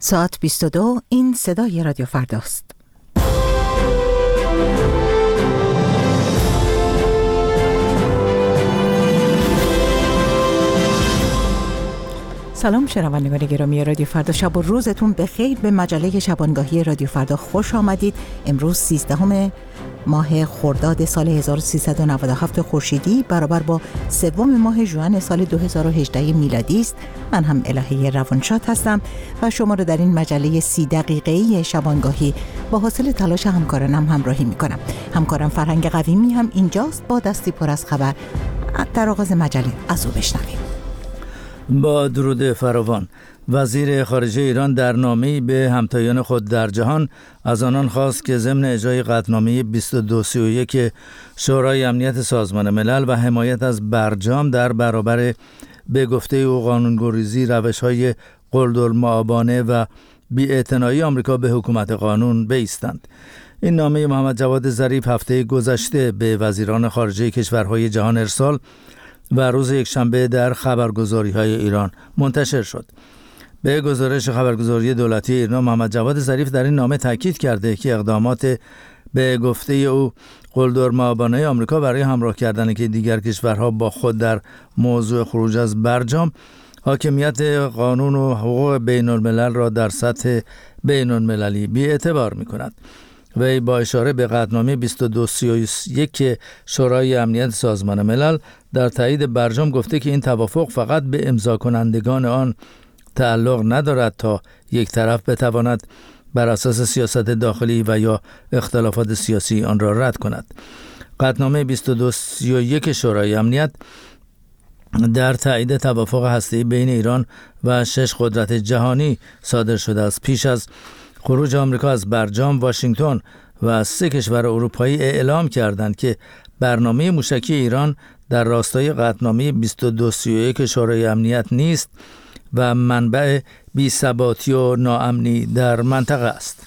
ساعت 22. این صدای رادیو فرداست. سلام شنوندگان گرامی رادیو فردا، شب و روزتون بخیر. به مجله شبانگاهی رادیو فردا خوش آمدید. امروز 13 ماه خرداد سال 1397 خورشیدی برابر با 3 ماه ژوئن سال 2018 میلادی است. من هم الهه روانشاد هستم و شما رو در این مجله 30 دقیقه‌ای شبانگاهی با حاصل تلاش همکارانم همراهی می‌کنم. همکارم فرهنگ قویمی هم اینجاست با دستی پر از خبر. در آغاز مجله از او بشنویم. با درود فراوان، وزیر خارجه ایران در نامه‌ای به همتایان خود در جهان از آنان خواست که ضمن اجرای قطعنامه 2231 شورای امنیت سازمان ملل و حمایت از برجام در برابر به گفته او قانون‌گریزی، روش‌های قلدرمآبانه و بی‌اعتنایی آمریکا به حکومت قانون بایستند. این نامه محمد جواد ظریف هفته گذشته به وزیران خارجه کشورهای جهان ارسال و روز یکشنبه در خبرگزاری‌های ایران منتشر شد. به گزارش خبرگزاری دولتی ایران، محمد جواد ظریف در این نامه تاکید کرده که اقدامات به گفته او قلدرمآبانه آمریکا برای همراه کردن که دیگر کشورها با خود در موضوع خروج از برجام حاکمیت قانون و حقوق بین الملل را در سطح بین المللی بی‌اعتبار می‌کند. وی با اشاره به قطعنامه 2231 شورای امنیت سازمان ملل در تایید برجام گفته که این توافق فقط به امضا کنندگان آن تعلق ندارد تا یک طرف بتواند بر اساس سیاست داخلی و یا اختلافات سیاسی آن را رد کند. قطعنامه 2231 شورای امنیت در تایید توافق هسته‌ای بین ایران و 6 قدرت جهانی صادر شده است. پیش از خروج آمریکا از برجام، واشنگتن و 3 کشور اروپایی اعلام کردند که برنامه موشکی ایران در راستای قطعنامه 2231 شورای امنیت نیست و منبع بی‌ثباتی و ناامنی در منطقه است.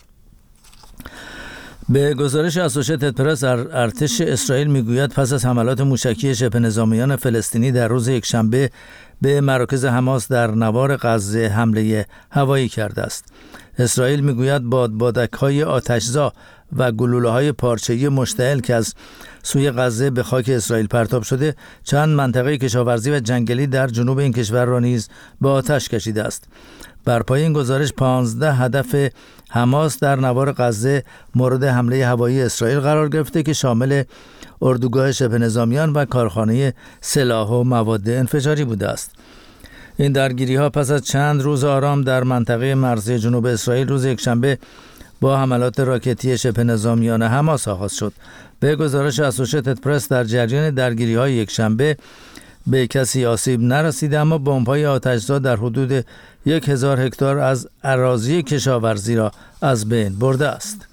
به گزارش اسوشییتد پرس، ارتش اسرائیل میگوید پس از حملات موشکی شبه نظامیان فلسطینی در روز یکشنبه به مراکز حماس در نوار غزه حمله هوایی کرده است. اسرائیل میگوید بادبادک‌های آتشزا و گلوله‌های پارچه‌ای مشتعل که از سوی غزه به خاک اسرائیل پرتاب شده چند منطقه کشاورزی و جنگلی در جنوب این کشور را نیز به آتش کشیده است. بر پای این گزارش 15 هدف حماس در نوار غزه مورد حمله هوایی اسرائیل قرار گرفته که شامل اردوگاه شبه نظامیان و کارخانه سلاح و مواد انفجاری بوده است. این درگیری‌ها پس از چند روز آرام در منطقه مرزی جنوب اسرائیل روز یکشنبه با حملات راکتی شبه نظامیان حماس آغاز شد. به گزارش اسوشییتد پرس، در جریان درگیری‌های یکشنبه به کسی آسیب نرسیده، اما بمب‌های آتشزا در حدود 1000 هکتار از اراضی کشاورزی را از بین برده است.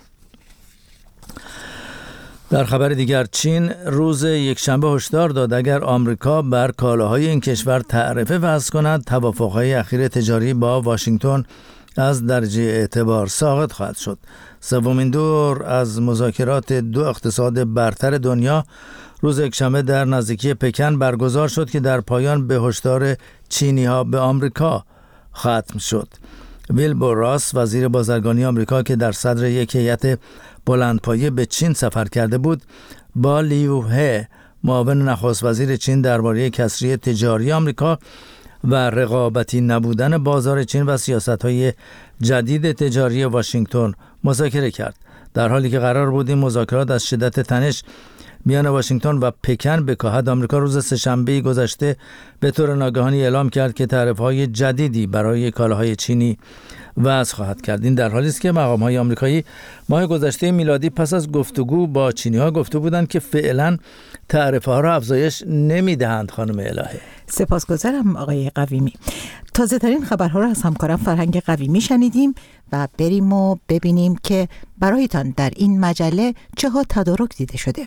در خبر دیگر، چین روز یکشنبه هشدار داد اگر آمریکا بر کالاهای این کشور تعرفه وضع کند، توافق‌های اخیر تجاری با واشنگتن از درجه اعتبار ساقط خواهد شد. سومین دور از مذاکرات 2 اقتصاد برتر دنیا روز یکشنبه در نزدیکی پکن برگزار شد که در پایان به هشدار چینی‌ها به آمریکا ختم شد. ویلبور راس، وزیر بازرگانی آمریکا که در صدر یک هیئت بلندپایه به چین سفر کرده بود، با لیو هه، معاون نخست وزیر چین، درباره کسری تجاری آمریکا و رقابتی نبودن بازار چین و سیاست‌های جدید تجاری واشنگتن مذاکره کرد. در حالی که قرار بود این مذاکرات از شدت تنش میان واشنگتن و پکن بکاهد، آمریکا روز سه‌شنبه گذشته به طور ناگهانی اعلام کرد که تعرفه‌های جدیدی برای کالاهای چینی وضع خواهد کرد. این در حالی است که مقام‌های آمریکایی ماه گذشته میلادی پس از گفتگو با چینی‌ها گفته بودند که فعلاً تعرفه‌ها را افزایش نمی‌دهند. خانم الهه، سپاسگزارم آقای قویمی. تازه ترین خبرها را از همکارم فرهنگ قویمی شنیدیم و بریم و ببینیم که برایتان در این مجله چه ها تدارک دیده شده.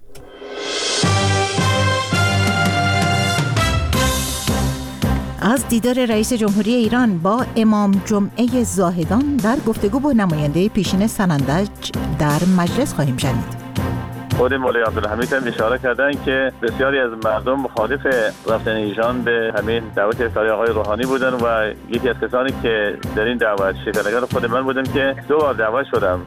از دیدار رئیس جمهوری ایران با امام جمعه زاهدان در گفتگو با نماینده پیشین سنندج در مجلس خواهیم شنید. خود مولوی عبدالحمید هم اشاره کردن که بسیاری از مردم مخالف رفتن ایشان به همین دعوت افطاری آقای روحانی بودن و یکی از کسانی که در این دعوت شرکتگر خود من بودم که 2 بار دعوت شدم.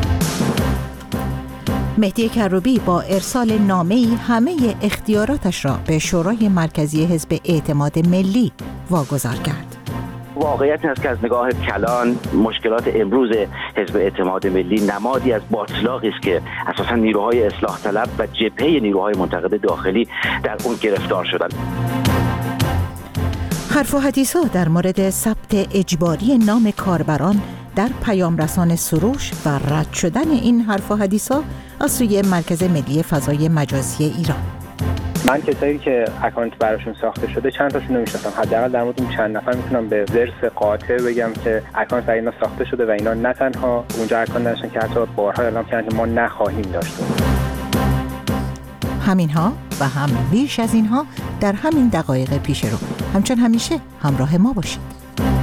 مهدی کروبی با ارسال نامه‌ای همه اختیاراتش را به شورای مرکزی حزب اعتماد ملی واگذار کرد. واقعیت این است که از نگاه کلان مشکلات امروز حزب اعتماد ملی نمادی از باطلاقی است که اساساً نیروهای اصلاح طلب و جبهه نیروهای منتقد داخلی در اون گرفتار شدند. حرف و حدیث‌ها در مورد ثبت اجباری نام کاربران در پیام رسان سروش و رد شدن این حرف و حدیث‌ها از سوی مرکز ملی فضای مجازی ایران. من کسایی که اکانت براشون ساخته شده چند تاشون نمی‌شناسم. حداقل در مورد اون چند نفر میتونم به ذرس قاطع بگم که اکانت برای اینا ساخته شده و اینا نه تنها اونجا اکانت داشتن که حتی بارها اعلام کردن که ما نخواهیم داشت. همینها و هم بیش از اینها در همین دقایق پیش رو. همچون همیشه همراه ما باشید.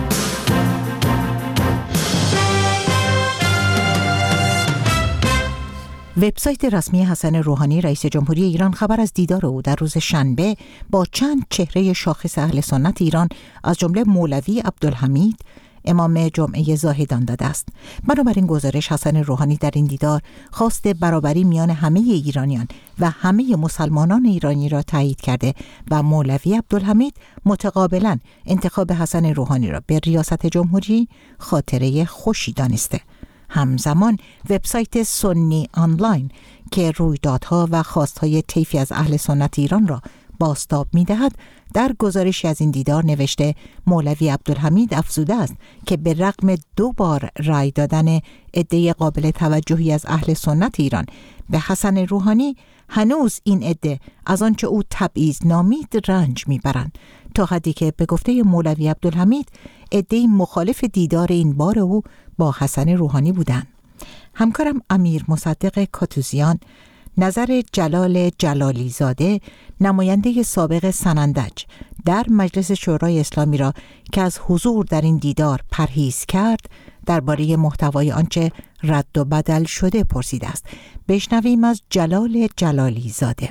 وبسایت رسمی حسن روحانی رئیس جمهوری ایران خبر از دیدار او در روز شنبه با چند چهره شاخص اهل سنت ایران از جمله مولوی عبدالحمید امام جمعه زاهدان داده است. بنابراین گزارش حسن روحانی در این دیدار خواست برابری میان همه ایرانیان و همه مسلمانان ایرانی را تایید کرده و مولوی عبدالحمید متقابلا انتخاب حسن روحانی را به ریاست جمهوری خاطره خوشی دانسته. همزمان وبسایت سنی آنلاین که رویدادها و خواستهای طیفی از اهل سنت ایران را بازتاب می‌دهد در گزارشی از این دیدار نوشته مولوی عبدالحمید افزوده است که به رغم 2 بار رأی دادن عده قابل توجهی از اهل سنت ایران به حسن روحانی هنوز این عده از آنچه او تبعیض نامید رنج میبرند، تا حدی که به گفته مولوی عبدالحمید عده مخالف دیدار این بار او با حسن روحانی بودند. همکارم امیر مصدق کاتوزیان نظر جلال جلالی زاده نماینده سابق سنندج در مجلس شورای اسلامی را که از حضور در این دیدار پرهیز کرد درباره محتوای آنچه رد و بدل شده پرسیده است. بشنویم از جلال جلالی زاده.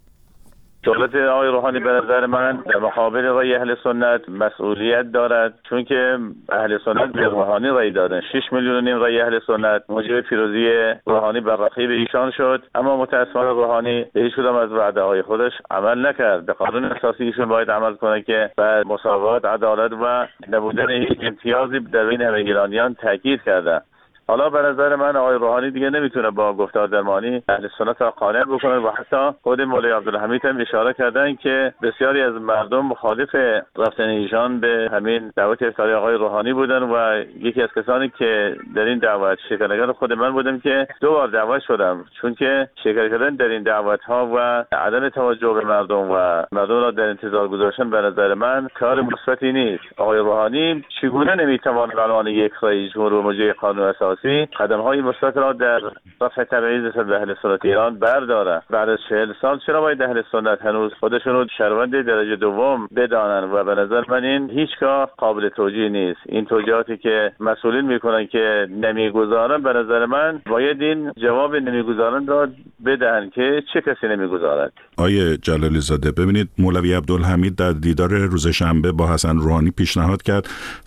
دولت آقای روحانی به نظر من در مقابل رای اهل سنت مسئولیت دارد، چون که اهل سنت به روحانی رای دادن. 6 میلیون و نیم رای اهل سنت موجب پیروزی روحانی بر رقیب ایشان شد، اما متأسفانه روحانی به هیچ کدام از وعده‌های خودش عمل نکرد. به قانون اساسی ایشون باید عمل کنه که بر مساوات، عدالت و نبودن امتیازی در بین همه ایرانیان تاکید کرده. حالا به نظر من آقای روحانی دیگه نمیتونه با گفتار درمانی اهل سنت را قانع بکنه و حتی خود مولوی عبدالحمید هم اشاره کردن که بسیاری از مردم مخالف رفتن ایشان به همین دعوت افطاری آقای روحانی بودن و یکی از کسانی که در این دعوت شرکتگر خود من بودم که 2 بار دعوت شدم، چون که شرکت کردن در این دعوت ها و عدم توجه به مردم و مردم را در انتظار گذاشتن به نظر من کار مثبتی نیست. آقای روحانی چگونه نمیتواند به عنوان یک رئیس جمهور و مجری قانون اساسی قدم‌های مثبت را در رفع تبعیض به اهل سنت ایران برداره؟ بعد از 40 سال چرا باید اهل سنت هنوز خودشون رو شهروند درجه دوم بدانن؟ و به نظر من این هیچگاه قابل توجیه نیست. این توجیهاتی که مسئولین میکنن که نمیگذارن، به نظر من باید این جواب نمیگذارن را بدن که چه کسی نمیگذارد. آیه جلالی زاده، ببینید مولوی عبدالحمید در دیدار روز شنبه با حسن روحانی پیشنهاد کرد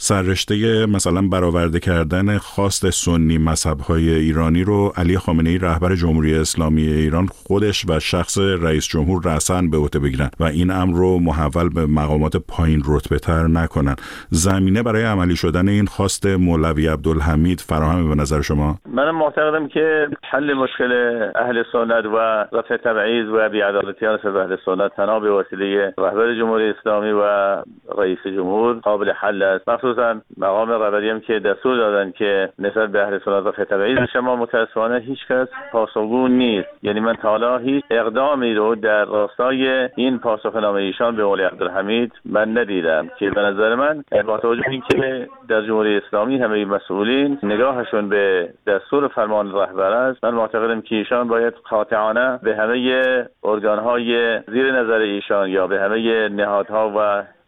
سررشته مثلا برآورده کردن خواست سنی مذهب‌های ایرانی رو علی خامنه‌ای رهبر جمهوری اسلامی ایران خودش و شخص رئیس جمهور رأساً به عهده بگیرن و این امر رو محول به مقامات پایین رتبه‌تر نکنن. زمینه برای عملی شدن این خواست مولوی عبدالحمید فراهم به نظر شما؟ من معتقدم که حل مشکل اهل سنت و رفع تبعیض و بی‌عدالتیان سر اهل سنت تنها به وسیله رهبر جمهوری اسلامی و رئیس جمهور قابل حل است. مخصوصاً مقام رهبری هم که دستور دادن که نسبت به اهل سنت رفع تبعیض شما متأسفانه هیچ کس پاسخگو نیست. یعنی من تا حالا هیچ اقدامی رو در راستای این پاسخنامه ایشان به مولوی عبدالحمید من ندیدم که به نظر من با توجه به اینکه در جمهوری اسلامی همه مسئولین نگاهشون به دستور فرمان رهبر است، من معتقدم که ایشان باید قاطعانه به همه ارگان‌های زیر نظر ایشان یا به همه نهادها و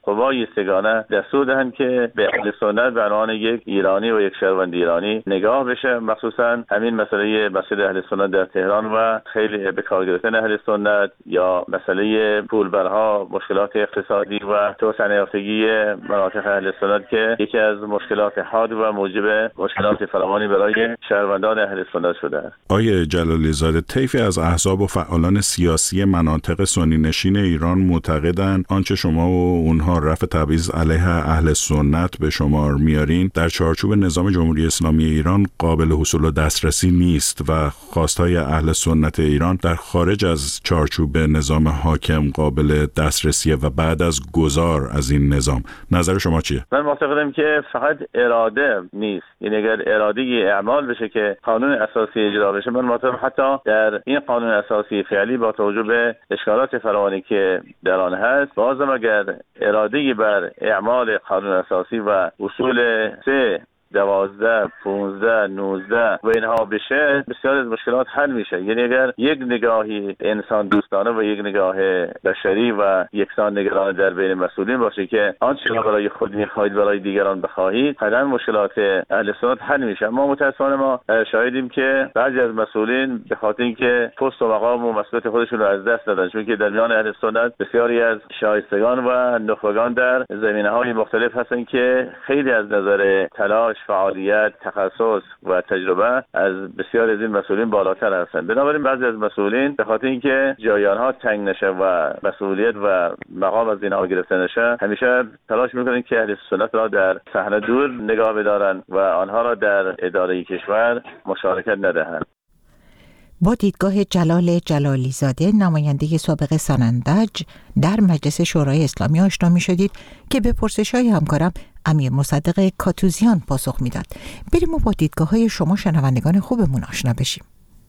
قوای سگانه دستور دهند که به اهل سنت به عنوان یک ایرانی و یک شهروند ایرانی نگاه بشه، مخصوصا همین مسئله مسجد اهل سنت در تهران و خیلی به کار گرفتن اهل سنت یا مسئله پولبرها، مشکلات اقتصادی و توسعه یافتگی مناطق اهل سنت که یکی از مشکلات حاد و موجب مشکلات فراوانی برای شهروندان اهل سنت شده است. آقای جلالی زاده، طیفی از احزاب و فعالان سیاسی مناطق سنی نشین ایران معتقدند آنچه شما و اونها رفع تبعیض علیه اهل سنت به شمار میارین در چارچوب نظام جمهوری اسلامی ایران قابل حصول و دسترسی نیست و خواستهای اهل سنت ایران در خارج از چارچوب نظام حاکم قابل دسترسیه و بعد از گذار از این نظام. نظر شما چیه؟ من معتقدم که فقط اراده نیست، یعنی اگر اراده اعمال بشه که قانون اساسی اجرا بشه، من معتقدم حتی در این قانون اساسی فعلی با توجه به اشکالات فراوانی که در آن هست، بازم اگر اراده بر اعمال قانون اساسی و اصول 3 12 15 19 و اینها بشه، بسیار از مشکلات حل میشه. یعنی اگر یک نگاهی انسان دوستانه و یک نگاه بشری و یکسان نگران در بین مسئولین باشه که آنچه را برای خود میخواهید برای دیگران بخواهید، قطعا مشکلات اهل سنت حل میشه. اما متاسفانه ما شاهدیم که بعضی از مسئولین به خاطر اینکه پست و مقام و مسئولیت خودشون رو از دست دادن، چون که در میان اهل سنت بسیاری از شایستگان و نخبگان در زمینه‌های مختلف هستن که خیلی از نظر تلاش، فعالیت، تخصص و تجربه از بسیار از این مسئولین بالاتر هستند. بنابراین بعضی از مسئولین به خاطر اینکه جای آنها تنگ نشه و مسئولیت و مقام از اینها گرفته نشه، همیشه تلاش میکنن که اهل سنت را در صحنه دور نگاه بدارن و آنها را در اداره کشور مشارکت ندهند. با دیدگاه جلال جلالی زاده، نماینده سابق سنندج در مجلس شورای اسلامی آشنا می شدید که به پرسش‌های همکارم امیر مصدق کاتوزیان پاسخ میداد. بریم و با دیدگاه‌های شما شنوندگان خوبمون آشنا بشیم.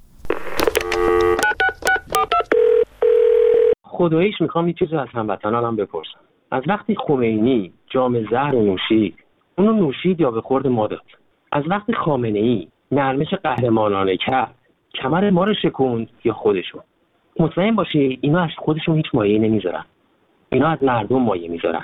خداییش میخوام یه چیزی از هموطنانم بپرسم. از وقتی خمینی جام زهر رو نوشید، اونو نوشید یا به خورد ما داد؟ از وقتی خامنه‌ای نرمش قهرمانانه کرد، کمر ما رو شکوند یا خودشون؟ مطمئن باشی اینا از خودشون هیچ مایه‌ای نمیذارن، اینا از مردم مایه میذارن.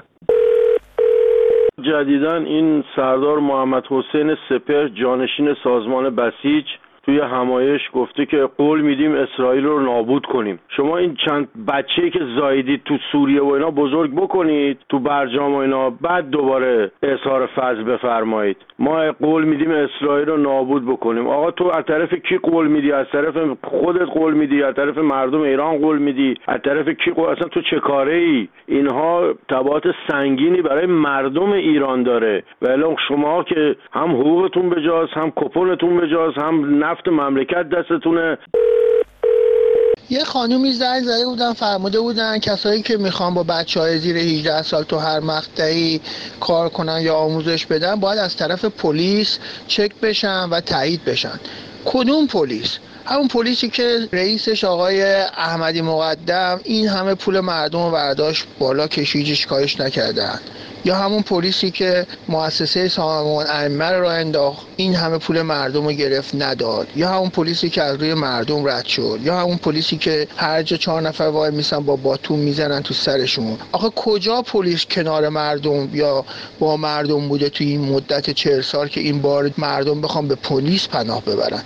جدیداً این سردار محمد حسین سپهر جانشین سازمان بسیج توی همایش گفته که قول میدیم اسرائیل رو نابود کنیم. شما این چند بچه‌ای که زاییدید تو سوریه و اینا بزرگ بکنید تو برجام و اینا، بعد دوباره اظهار فضل بفرمایید. ما قول میدیم اسرائیل رو نابود بکنیم. آقا تو از طرف کی قول میدی؟ از طرف خودت قول میدی؟ از طرف مردم ایران قول میدی؟ از طرف کی قول؟ اصلا تو چه کاره ای؟ اینها تبعات سنگینی برای مردم ایران داره. ولی شما که هم حقوقتون بجاست، هم کپونتون بجاست، هم نفت مملکت دستتونه. یه خانومی زنگ زده بودن، فرموده بودن کسایی که میخوان با بچهای زیر 18 سال تو هر مقطعی کار کنن یا آموزش بدن باید از طرف پلیس چک بشن و تایید بشن. کدوم پلیس؟ همون پلیسی که رئیسش آقای احمدی مقدم این همه پول مردم رو برداشت بالا کشید هیچ کارش نکردن، یا همون پلیسی که مؤسسه سازمان ائمه رو انداخت این همه پول مردم رو گرفت نداد، یا همون پلیسی که از روی مردم رد شد، یا همون پلیسی که هر جا 4 نفر وای میسن با باتون میزنن تو سرشون. آخه کجا پلیس کنار مردم یا با مردم بوده توی این مدت 40 سال که این بار مردم بخوام به پلیس پناه ببرن؟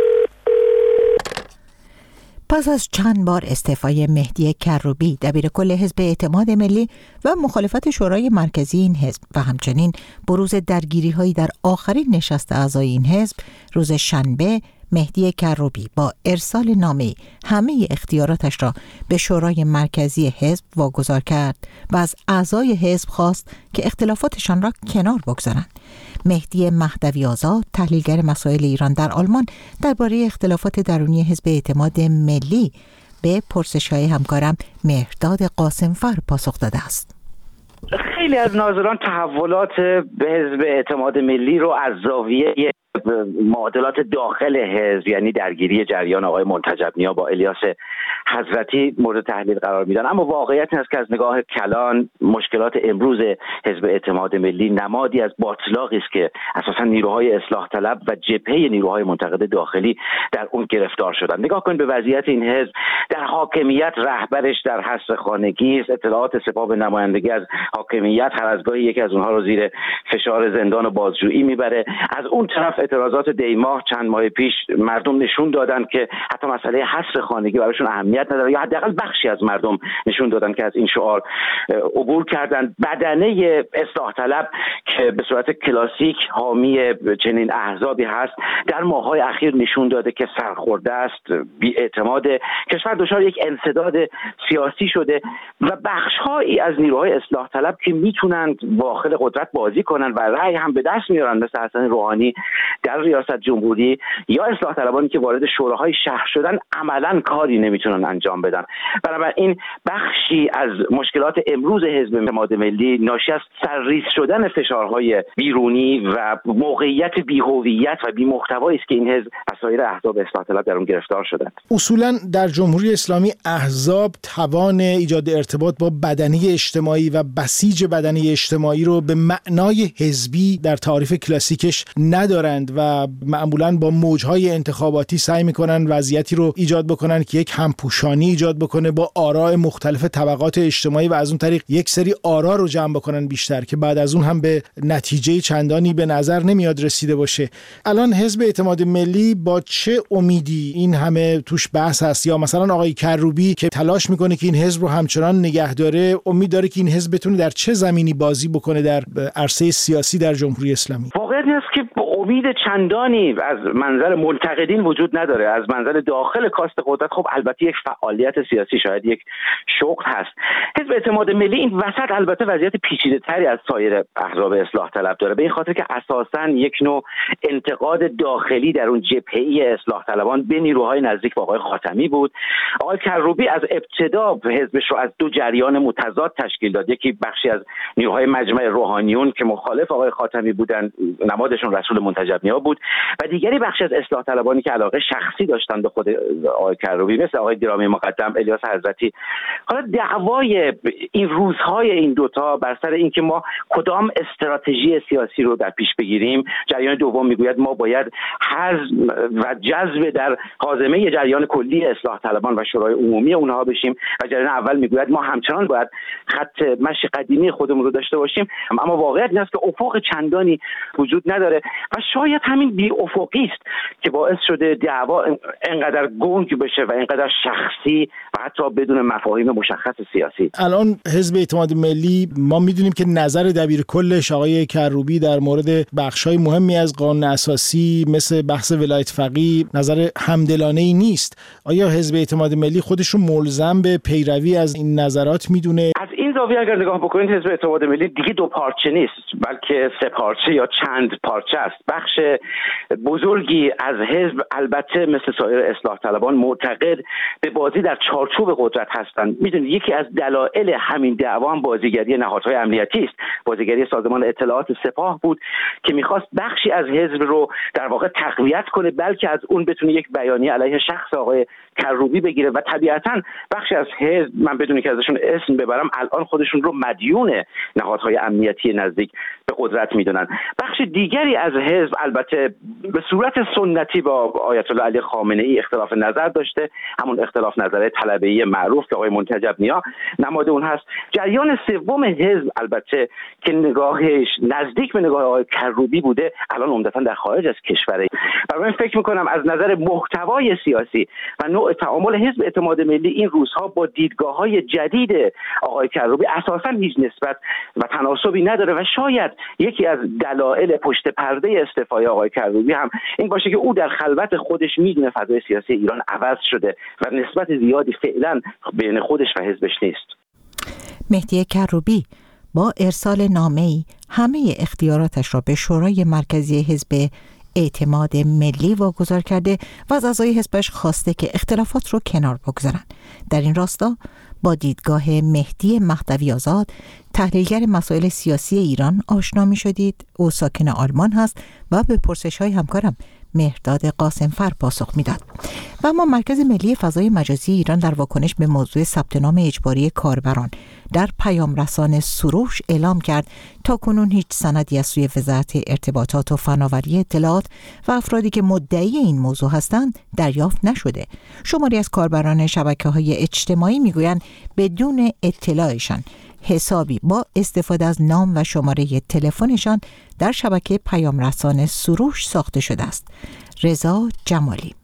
پس از چند بار استعفای مهدی کروبی دبیرکل حزب اعتماد ملی و مخالفت شورای مرکزی این حزب و همچنین بروز درگیری‌هایی در آخرین نشست اعضای این حزب، روز شنبه مهدی کروبی با ارسال نامه‌ای همه اختیاراتش را به شورای مرکزی حزب واگذار کرد و از اعضای حزب خواست که اختلافاتشان را کنار بگذارند. مهدی مهدوی آزاد، تحلیلگر مسائل ایران در آلمان، درباره اختلافات درونی حزب اعتماد ملی به پرسش‌های همکارم مهرداد قاسمفر پاسخ داده است. خیلی از ناظران تحولات به حزب اعتماد ملی رو از زاویه معادلات داخل حزب، یعنی درگیری جریان آقای منتجب نیا با الیاس حضرتی مورد تحلیل قرار میدن. اما واقعیت این است که از نگاه کلان مشکلات امروز حزب اعتماد ملی نمادی از باطلاقی است که اساسا نیروهای اصلاح طلب و جبهه نیروهای منتقد داخلی در اون گرفتار شدن. نگاه کن به وضعیت این حزب. در حاکمیت رهبرش در حصر خانگی است. اطلاعات سپاه به نمایندگی از حاکمیت امنیت هر از گاهی یکی از اونها رو زیر فشار زندان و بازجویی میبره. از اون طرف اعتراضات دیماه چند ماه پیش مردم نشون دادن که حتی مسئله حصر خانگی براشون اهمیت نداره، یا حداقل بخشی از مردم نشون دادن که از این شعار عبور کردن. بدنه اصلاح طلب که به صورت کلاسیک حامی چنین احزابی هست در ماه‌های اخیر نشون داده که سرخورده است، بی‌اعتماد، کشور دچار یک انسداد سیاسی شده و بخش‌هایی از نیروهای اصلاح طلب که میتونن داخل قدرت بازی کنن و رأی هم به دست میارن مثل حسن روحانی در ریاست جمهوری، یا اصلاح طلبانی که وارد شوراهای شهر شدن عملاً کاری نمیتونن انجام بدن. بنابراین بخشی از مشکلات امروز حزب اعتماد ملی ناشی از سرریز شدن فشارهای بیرونی و موقعیت بی‌هویت و بی‌محتوایی است که این حزب از سایر احزاب اصلاح طلب در اون گرفتار شدند. اصولاً در جمهوری اسلامی احزاب توان ایجاد ارتباط با بدنه اجتماعی و بسیج بدنه اجتماعی رو به معنای حزبی در تعریف کلاسیکش ندارند و معمولاً با موجهای انتخاباتی سعی میکنن وضعیتی رو ایجاد بکنن که یک همپوشانی ایجاد بکنه با آراء مختلف طبقات اجتماعی و از اون طریق یک سری آرا رو جمع بکنن بیشتر که بعد از اون هم به نتیجه چندانی به نظر نمیاد رسیده باشه. الان حزب اعتماد ملی با چه امیدی این همه توش بحث هست؟ یا مثلا آقای کروبی که تلاش میکنه که این حزب رو همچنان نگه داره، امید داره که این حزب بتونه در چه زمینی بازی بکنه در عرصه سیاسی در جمهوری اسلامی؟ واقعیت است که امید چندانی از منظر منتقدین وجود نداره. از منظر داخل کاست قدرت خب البته یک فعالیت سیاسی، شاید یک شغل هست. حزب اعتماد ملی این وسط البته وضعیت پیچیده‌تری از سایر احزاب اصلاح طلب داره، به این خاطر که اساساً یک نوع انتقاد داخلی در اون جبهه اصلاح طلبان به نیروهای نزدیک به آقای خاتمی بود. آقای کروبی از ابتدا حزبش رو از دو جریان متضاد تشکیل داد. یکی بخشی از نیروهای مجمع روحانیون که مخالف آقای خاتمی بودند، نمادشون رسول منتجب‌نیا بود، و دیگری بخشی از اصلاح طلبانی که علاقه شخصی داشتن به خود آقای کروبی مثل آقای دیرامی مقدم، الیاس حضرتی. حالا دعوای این روزهای این دوتا بر سر اینکه ما کدام استراتژی سیاسی رو در پیش بگیریم. جریان دوم میگوید ما باید حزم و جذب در حازمه جریان کلی اصلاح طلبان و شورای عمومی اونها بشیم، و جریان اول میگوید ما همچنان باید خط مشی قدیمی خودمون رو داشته باشیم. اما واقعیت این است که افق چندانی وجود نداره و شاید همین بی افقی است که باعث شده دعوا اینقدر گنگ بشه و اینقدر شخصی و حتی بدون مفاهیم مشخص سیاسی. الان حزب اعتماد ملی ما میدونیم که نظر دبیر کلش آقای کروبی در مورد بخش‌های مهمی از قانون اساسی مثل بحث ولایت فقیه نظر همدلانه‌ای نیست. آیا حزب اعتماد ملی خودش رو ملزم به پیروی از این نظرات میدونه؟ از این زاویه اگر نگاه بکنید حزب اعتماد ملی دیگه دو پارچه نیست، بلکه سه پارچه یا چند پارچه است. بخش بزرگی از حزب البته مثل سایر اصلاح طلبان معتقد به بازی در چارچوب قدرت هستند. میدونید یکی از دلایل همین دعوا هم بازیگری نهادهای امنیتی است. بازیگری سازمان اطلاعات سپاه بود که میخواست بخشی از حزب رو در واقع تقویت کنه، بلکه از اون بتونه یک بیانیه علیه شخص آقای کروبی بگیره و طبیعتاً بخشی از حزب، من بدون که ازشون اسم ببرم، الان خودشون رو مدیون نهادهای امنیتی نزدیک به قدرت میدونن. بخش دیگری از حزب البته به صورت سنتی با آیت الله علی خامنه ای اختلاف نظر داشته، همون اختلاف نظر طلبه‌ای معروف که آقای منتجب‌نیا نماد اون هست. جریان سوم حزب البته که نگاهش نزدیک به نگاه آقای کروبی بوده الان عمدتاً در خارج از کشوره. برای من فکر می‌کنم از نظر محتوای سیاسی و نوع تعامل حزب اعتماد ملی این روزها با دیدگاه‌های جدید آقای کروبی اساساً هیچ نسبت و تناسبی نداره و شاید یکی از دلایل پشت پرده استعفای آقای کروبی هم این باشه که او در خلوت خودش میدونه فضای سیاسی ایران عوض شده و نسبت زیادی فعلا بین خودش و حزبش نیست. مهدی کروبی با ارسال نامه‌ای همه اختیاراتش را به شورای مرکزی حزب اعتماد ملی واگذار کرده و از اعضای حزبش خواسته که اختلافات رو کنار بگذارن. در این راستا با دیدگاه مهدی مهدوی آزاد، تحلیلگر مسائل سیاسی ایران آشنا می شدید. او ساکن آلمان هست و به پرسش‌های همکارم مهرداد قاسمفر پاسخ میداد. و اما مرکز ملی فضای مجازی ایران در واکنش به موضوع ثبت نام اجباری کاربران در پیام رسان سروش اعلام کرد تا کنون هیچ سندی از سوی وزارت ارتباطات و فناوری اطلاعات و افرادی که مدعی این موضوع هستند دریافت نشده. شماری از کاربران شبکه‌های اجتماعی میگویند بدون اطلاعشان حسابی با استفاده از نام و شماره تلفنشان در شبکه پیام رسان سروش ساخته شده است. رضا جمالی.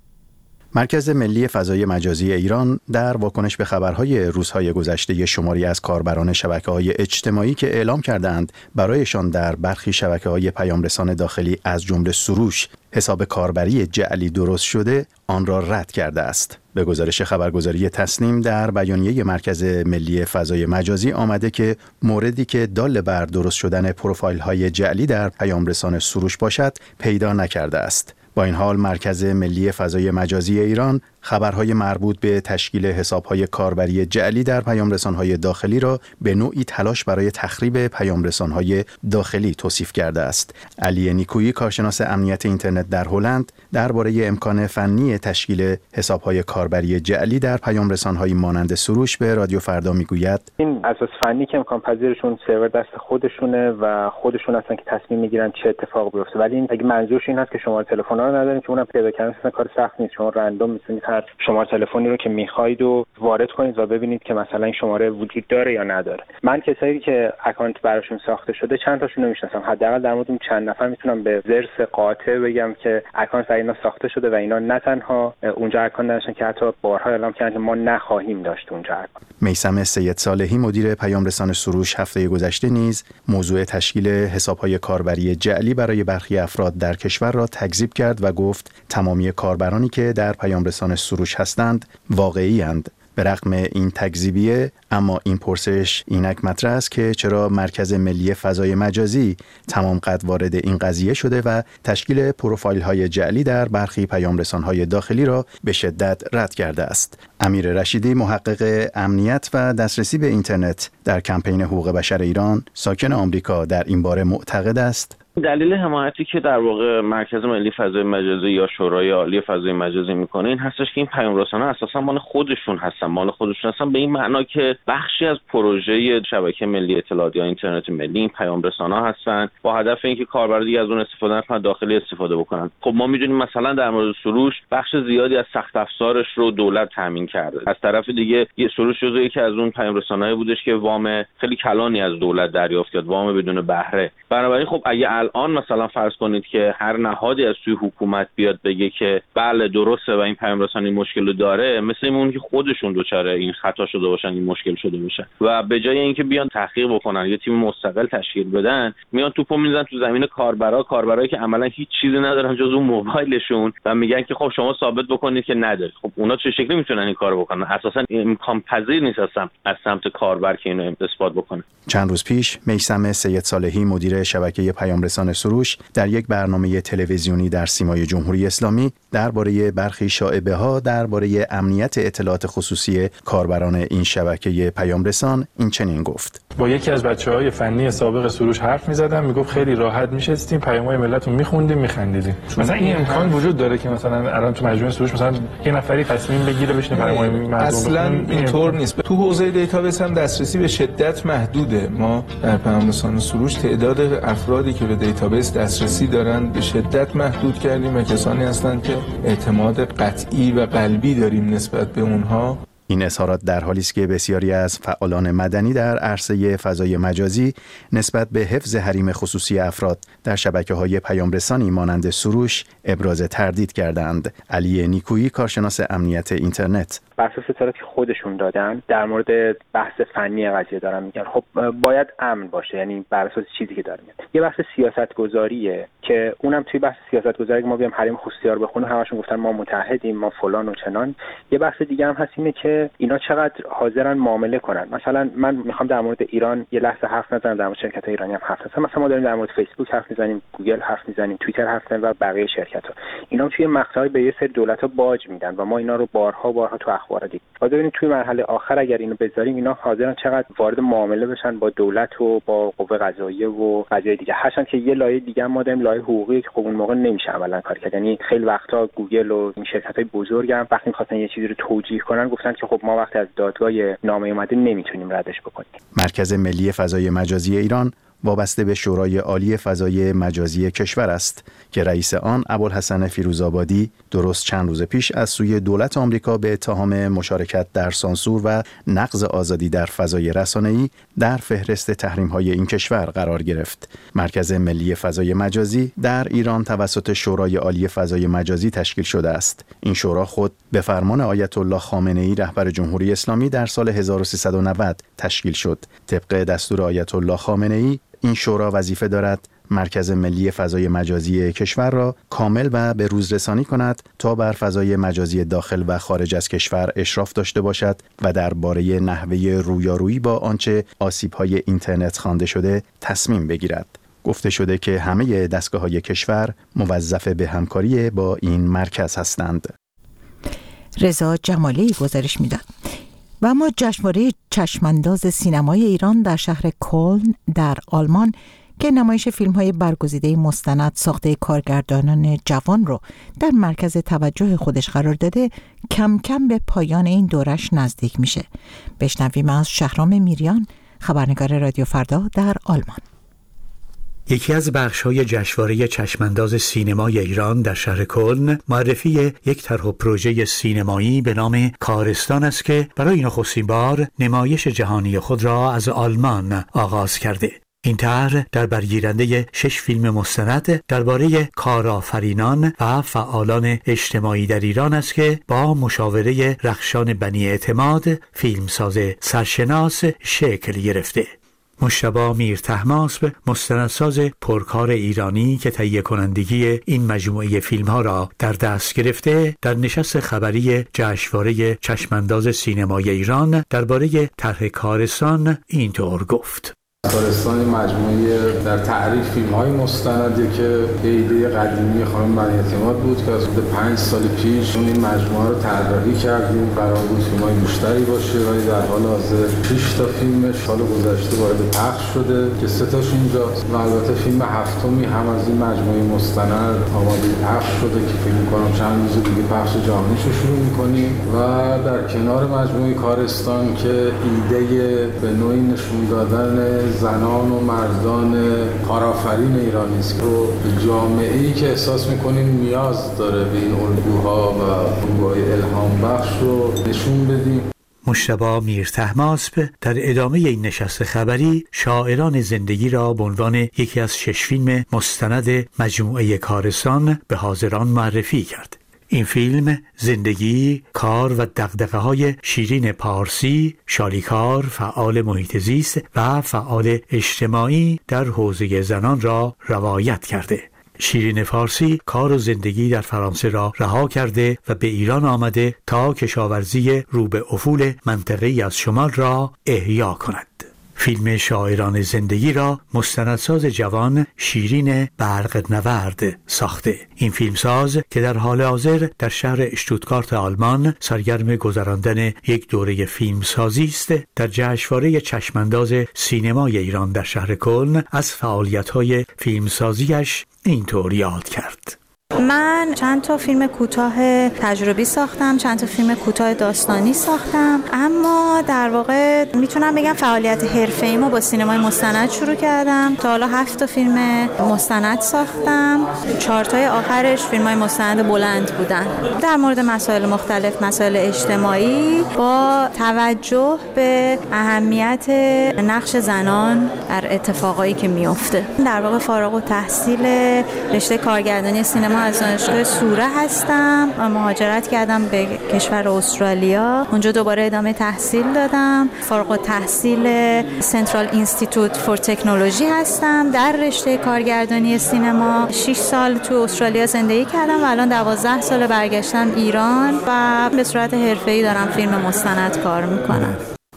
مرکز ملی فضای مجازی ایران در واکنش به خبرهای روزهای گذشته شماری از کاربران شبکه‌های اجتماعی که اعلام کردند برایشان در برخی شبکه‌های پیامرسان داخلی از جمله سروش حساب کاربری جعلی درست شده، آن را رد کرده است. به گزارش خبرگزاری تسنیم در بیانیه مرکز ملی فضای مجازی آمده که موردی که دال بر درست شدن پروفایل‌های جعلی در پیامرسان سروش باشد پیدا نکرده است. با این حال مرکز ملی فضای مجازی ایران خبرهای مربوط به تشکیل حسابهای کاربری جعلی در پیامرسان‌های داخلی را به نوعی تلاش برای تخریب پیامرسان‌های داخلی توصیف کرده است. علی نیکویی، کارشناس امنیت اینترنت در هلند، درباره امکان فنی تشکیل حسابهای کاربری جعلی در پیامرسان‌های مانند سروش به رادیو فردا میگوید: این اساس فنی که امکان پذیرشون سرور دست خودشونه و خودشون هستن که تصمیم میگیرن چه اتفاق بیفته، ولی این اگه منظورش این هست که شما تلفن‌ها رو ندارین که اونم پیدا کردن اصلا کار سخت نیست. شما رندوم میتونید هر شماره تلفنی رو که میخواید و وارد کنید و ببینید که مثلا این شماره وجود داره یا نداره. من کسایی که اکانت براشون ساخته شده چند تاشون رو میشناسم. حداقل در مورد اون چند نفر میتونم به ذرس قاطع بگم که اکانت برای اینا ساخته شده و اینا نه تنها اونجا اکانت داشتن که حتی بارها اعلام کردن ما نخواهیم داشت اونجا اکانت. میثم سید صالحی، مدیر پیامرسان سروش، هفته گذشته نیز موضوع تشکیل حساب‌های کاربری جعلی برای برخی افراد در کشور را تکذیب کرد و گفت تمامی کاربرانی که در پیامرسان سروش هستند واقعی اند. به رغم این تکذیبیه، اما این پرسش اینک مطرح است که چرا مرکز ملی فضای مجازی تمام قد وارد این قضیه شده و تشکیل پروفایل‌های جعلی در برخی پیامرسان‌های داخلی را به شدت رد کرده است. امیر رشیدی، محقق امنیت و دسترسی به اینترنت در کمپین حقوق بشر ایران، ساکن آمریکا، در این باره معتقد است دلیل حمایتی که در واقع مرکز ملی فضای مجازی یا شورای عالی فضای مجازی میکنه این هستش که این پیامرسان‌ها اساسا مال خودشون هستن، به این معنا که بخشی از پروژه شبکه ملی اطلاعات یا اینترنت ملی این پیامرسان‌ها هستن با هدف اینکه کاربر دیگه از اون استفاده نکنه، داخلی استفاده بکنن. خب ما میدونیم مثلا در مورد سروش بخش زیادی از سخت افزارش رو دولت تامین کرده. از طرف دیگه یه سروش جزئی که از اون پیامرسان‌های بودش که وام خیلی کلانی از دولت دریافت کرد، وام بدون بهره. بنابراین خب اگه الان مثلا فرض کنید که هر نهادی از توی حکومت بیاد بگه که بله درسته و این پیامرسان این مشکل رو داره، مثل اون که خودشون دچار این خطا شده باشن، این مشکل شده باشه و به جای اینکه بیان تحقیق بکنن یا تیم مستقل تشکیل بدن، میان توپو میزنن تو زمین کاربرایی که عملا هیچ چیزی ندارن جز اون موبایلشون و میگن که خب شما ثابت بکنید که نداره. خب اونا چه شکلی میتونن این کارو بکنن؟ اساسا امکان پذیر نیست از سمت کاربر که اینو اثبات بکنه. چند روز پیش میثم سید صالحی، مدیر شبکه پیامرسان سروش، در یک برنامه تلویزیونی در سیمای جمهوری اسلامی درباره برخی شایعه‌ها درباره امنیت اطلاعات خصوصی کاربران این شبکه پیامرسان این چنین گفت: با یکی از بچه‌های فنی سابق سروش حرف می‌زدم، میگفت خیلی راحت میشستیم پیام‌های ملتو می‌خوندیم می‌خندیدیم. مثلا این امکان وجود داره که مثلا الان تو مجموعه سروش مثلا یه نفری تصمیم بگیره بشینه پیام‌های مردم اصلا اینطور نیست. تو حوزه دیتابیس هم دسترسی به شدت محدوده. ما در پیامرسان سروش تعداد افرادی که به دیتابیس دسترسی دارن به شدت محدود کردیم و کسانی هستند که اعتماد قطعی و قلبی داریم نسبت به اونها. این اظهارات در حالی است که بسیاری از فعالان مدنی در عرصه فضای مجازی نسبت به حفظ حریم خصوصی افراد در شبکه‌های پیامرسانی مانند سروش ابراز تردید کردند. علی نیکویی، کارشناس امنیت اینترنت: بر اساس اطلاعاتی که خودشون دادن در مورد بحث فنی قضیه دارن میگن خب باید امن باشه، یعنی بر اساس چیزی که دارن. یه بحث سیاست‌گذاریه که اونم توی بحث سیاست‌گذاری که ما بیام حریم خصوصی رو بخونیم همشون گفتن ما متحدیم، ما فلان و چنان. یه بحث دیگه هم هست اینه که اینا چقدر حاضرن معامله کنن. مثلا من میخوام در مورد ایران یه لحظه حرف نزنم، در مورد شرکت ایرانی هم حرف نزنم. مثلا ما داریم در مورد فیسبوک حرف میزنیم، گوگل حرف میزنیم، توییتر حرف میزنیم و بقیه شرکت‌ها. اینا توی مقطعی به یه سری دولت‌ها باج میدن و ما اینا رو بارها تو اخبار دیدیم. بعد ببینید توی مرحله آخر اگر اینو بذاریم اینا حاضرن چقدر وارد معامله بشن با دولت و با قوه قضاییه و قضایای دیگه. هرچند که یه لایه دیگه ما داریم، لایه حقوقی که خب اون موقع نمیشه عملاً کار کرد. یعنی خیلی وقتا گوگل و این شرکت‌های بزرگ هم وقتی می‌خواستن یه چیزی رو توجیه کنن گفتن که خب ما وقتی از دادگاه نامه اومده نمیتونیم ردش بکنیم. مرکز ملی فضای مجازی ایران وابسته به شورای عالی فضای مجازی کشور است که رئیس آن ابوالحسن فیروزآبادی درست چند روز پیش از سوی دولت آمریکا به اتهام مشارکت در سانسور و نقض آزادی در فضای رسانه‌ای در فهرست تحریم‌های این کشور قرار گرفت. مرکز ملی فضای مجازی در ایران توسط شورای عالی فضای مجازی تشکیل شده است. این شورا خود به فرمان آیت الله خامنه‌ای رهبر جمهوری اسلامی در سال 1390 تشکیل شد. طبق دستور آیت الله خامنه‌ای این شورا وظیفه دارد مرکز ملی فضای مجازی کشور را کامل و به روز رسانی کند تا بر فضای مجازی داخل و خارج از کشور اشراف داشته باشد و درباره نحوه رویارویی با آنچه آسیب‌های اینترنت خوانده شده تصمیم بگیرد. گفته شده که همه دستگاه‌های کشور موظف به همکاری با این مرکز هستند. رضا جمالی گزارش می‌داد. و اما جشنواره چشمانداز سینمای ایران در شهر کلن در آلمان که نمایش فیلم‌های برگزیده مستند ساخته کارگردانان جوان رو در مرکز توجه خودش قرار داده، کم کم به پایان این دورش نزدیک میشه. بشنویم از شهرام میریان، خبرنگار رادیو فردا در آلمان. یکی از بخش‌های جشنواره چشمانداز سینمای ایران در شهر کلن معرفی یک طرح و پروژه سینمایی به نام کارستان است که برای نخستین بار نمایش جهانی خود را از آلمان آغاز کرده. این طرح در برگیرنده 6 فیلم مستند درباره کارآفرینان و فعالان اجتماعی در ایران است که با مشاوره رخشان بنی اعتماد، فیلمساز سرشناس، شکل گرفته. مجتبی میرطهماسب، مستندساز پرکار ایرانی که تهیه کنندگی این مجموعه فیلم‌ها را در دست گرفته، در نشست خبری جشنواره چشمانداز سینمای ایران درباره طرح کارستان اینطور گفت: کارستان مجموعه در تعریف فیلم‌های مستندی که ایده قدیمی خانم بنی اعتماد بود که از حدود 5 سال پیش این مجموعه رو طراحی کردیم. قرار بود فیلم‌های بیشتری باشه ولی در حال حاضر 6 تا فیلمش سال گذشته وارد پخش شده که 3 تاش اینجاست و البته فیلم هفتمی هم از این مجموعه مستند آماده پخش شده که فکر می‌کنم چند روز دیگه پخش جهانیش رو شروع می‌کنیم. و در کنار مجموعه کارستان که ایده به نوعی نشون دادن زنان و مردان کارآفرین ایرانی است که جامعه‌ای که احساس می‌کنیم نیاز داره به این الگوها و الگوهای الهام بخش رو نشون بدیم. مجتبی میرطهماسب در ادامه این نشست خبری شاعران زندگی را به عنوان یکی از 6 فیلم مستند مجموعه کارستان به حاضران معرفی کرد. این فیلم زندگی، کار و دغدغه‌های شیرین پارسی، شالیکار، فعال محیط زیست و فعال اجتماعی در حوزه زنان را روایت کرده. شیرین فارسی کار و زندگی در فرانسه را رها کرده و به ایران آمده تا کشاورزی رو به افول منطقه‌ای از شمال را احیا کند. فیلم شاعران زندگی را مستندساز جوان شیرین برق نورد ساخته. این فیلمساز که در حال حاضر در شهر اشتوتگارت آلمان سرگرم گذراندن یک دوره فیلمسازی است، در جشنواره چشمانداز سینمای ایران در شهر کلن از فعالیت‌های فیلمسازیش اینطور یاد کرد: من چند تا فیلم کوتاه تجربی ساختم، چند تا فیلم کوتاه داستانی ساختم، اما در واقع میتونم بگم فعالیت حرفه‌ایمو با سینمای مستند شروع کردم. تا حالا 7 تا فیلم مستند ساختم، 4 تای آخرش فیلم‌های مستند بلند بودن در مورد مسائل مختلف، مسائل اجتماعی با توجه به اهمیت نقش زنان در اتفاقایی که میفته. در واقع فارغ التحصیل رشته کارگردانی سینما از دانشگاه سوره هستم و مهاجرت کردم به کشور استرالیا. اونجا دوباره ادامه تحصیل دادم. فارغ التحصیل سنترال اینستیتوت فور تکنولوژی هستم در رشته کارگردانی سینما. 6 سال تو استرالیا زندگی کردم و الان 12 سال برگشتم ایران و به صورت حرفه‌ای دارم فیلم مستند کار میکنم.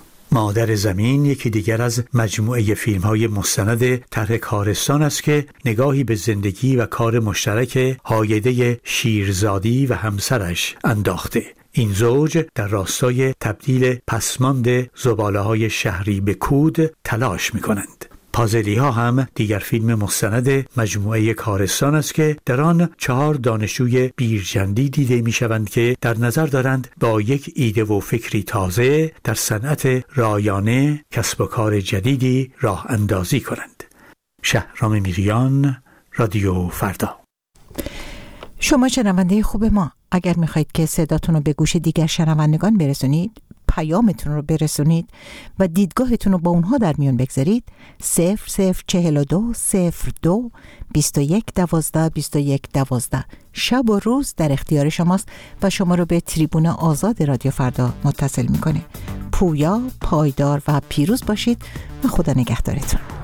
مادر زمین یکی دیگر از مجموعه فیلم‌های مستند طرح کارستان است که نگاهی به زندگی و کار مشترک هایده شیرزادی و همسرش انداخته. این زوج در راستای تبدیل پسماند زباله‌های شهری به کود تلاش می‌کنند. پازلی ها هم دیگر فیلم مستند مجموعه کارستان است که در آن 4 دانشجوی بیرجندی دیده می شوند که در نظر دارند با یک ایده و فکری تازه در صنعت رایانه کسب و کار جدیدی راه اندازی کنند. شهرام میریان، رادیو فردا. شما شنونده خوب ما، اگر میخواید که صداتون رو به گوش دیگر شنوندگان برسونید، پیامتون رو برسونید و دیدگاهتون رو با اونها در میون بگذارید، 0042 02 21 12 21 12 شب و روز در اختیار شماست و شما رو به تریبون آزاد رادیو فردا متصل میکنه. پویا، پایدار و پیروز باشید و خدا نگهدارتون.